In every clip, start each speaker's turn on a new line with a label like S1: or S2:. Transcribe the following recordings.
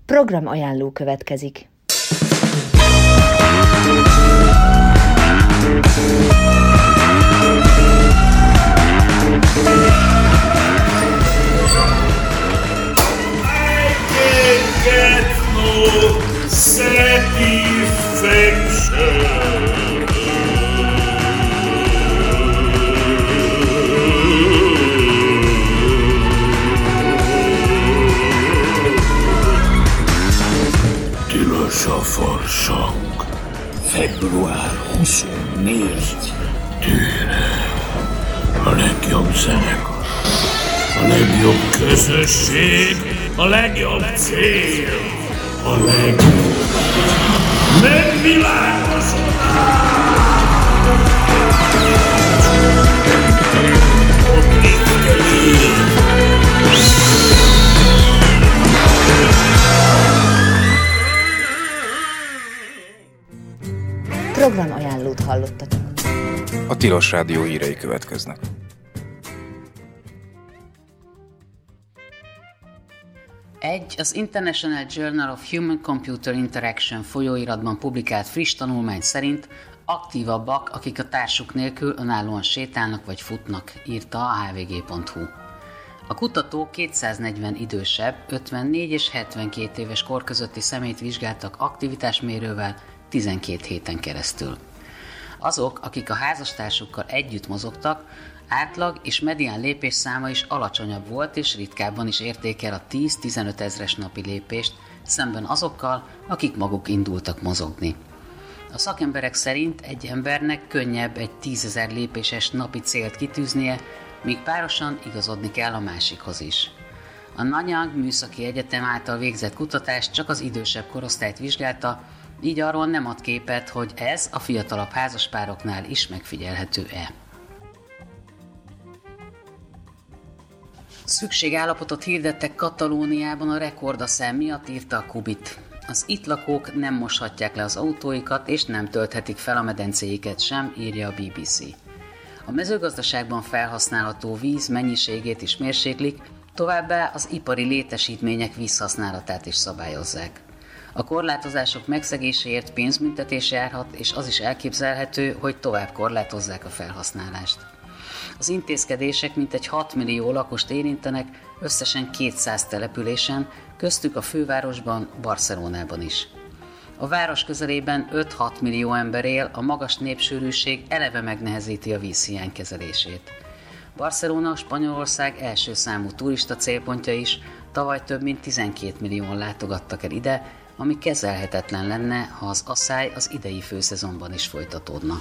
S1: Program ajánló következik.
S2: Tilos a farsang. Február 24. Tűre. A legjobb zenekar. A legjobb közösség. A legjobb cél. A legjobb megvilágosodás.
S1: Programajánlót hallottatok.
S3: A Tilos Rádió hírei következnek.
S4: Az International Journal of Human-Computer Interaction folyóiratban publikált friss tanulmány szerint aktívabbak, akik a társuk nélkül önállóan sétálnak vagy futnak, írta a hvg.hu. A kutatók 240 idősebb, 54 és 72 éves kor közötti személyt vizsgáltak aktivitásmérővel 12 héten keresztül. Azok, akik a házastársukkal együtt mozogtak, átlag és medián lépésszáma is alacsonyabb volt, és ritkábban is érték el a 10-15 ezres napi lépést, szemben azokkal, akik maguk indultak mozogni. A szakemberek szerint egy embernek könnyebb egy 10 000 lépéses napi célt kitűznie, míg párosan igazodni kell a másikhoz is. A Nanyang Műszaki Egyetem által végzett kutatás csak az idősebb korosztályt vizsgálta, így arról nem ad képet, hogy ez a fiatalabb házaspároknál is megfigyelhető-e. Szükségállapotot hirdettek Katalóniában a rekordaszám miatt, írta a Kubit. Az itt lakók nem moshatják le az autóikat és nem tölthetik fel a medencéiket sem, írja a BBC. A mezőgazdaságban felhasználható víz mennyiségét is mérséklik, továbbá az ipari létesítmények vízhasználatát is szabályozzák. A korlátozások megszegéséért pénzbüntetés járhat, és az is elképzelhető, hogy tovább korlátozzák a felhasználást. Az intézkedések mintegy 6 millió lakost érintenek, összesen 200 településen, köztük a fővárosban, Barcelonában is. A város közelében 5-6 millió ember él, a magas népsűrűség eleve megnehezíti a vízhiány kezelését. Barcelona Spanyolország első számú turista célpontja is, tavaly több mint 12 millióan látogattak el ide, ami kezelhetetlen lenne, ha az asszály az idei főszezonban is folytatódna.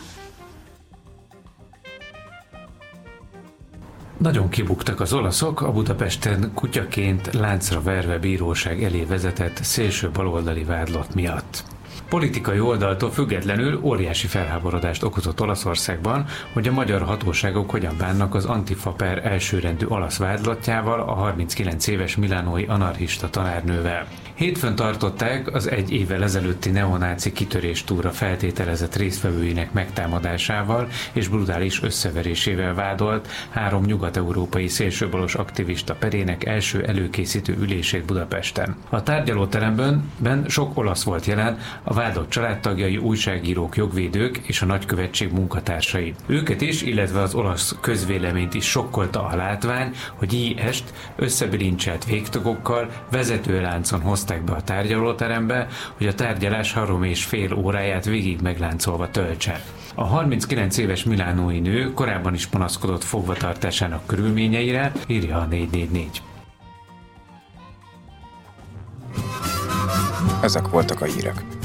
S5: Nagyon kibuktak az olaszok a Budapesten kutyaként láncra verve bíróság elé vezetett szélső baloldali vádlat miatt. Politikai oldaltól függetlenül óriási felháborodást okozott Olaszországban, hogy a magyar hatóságok hogyan bánnak az Antifa per elsőrendű olasz vádlottjával, a 39 éves milánói anarchista tanárnővel. Hétfőn tartották az egy évvel ezelőtti neonáci kitöréstúra feltételezett résztvevőinek megtámadásával és brutális összeverésével vádolt 3 nyugat-európai szélsőbalos aktivista perének első előkészítő ülését Budapesten. A tárgyalóteremben sok olasz volt jelen, a vádott családtagjai, újságírók, jogvédők és a nagykövetség munkatársai. Őket is, illetve az olasz közvéleményt is sokkolta a látvány, hogy IS-t összebirincselt végtagokkal vezetőláncon hozták be a tárgyalóterembe, hogy a tárgyalás 3,5 óráját végig megláncolva töltse. A 39 éves milánói nő korábban is panaszkodott fogvatartásának körülményeire, írja a 444.
S3: Ezek voltak a hírek.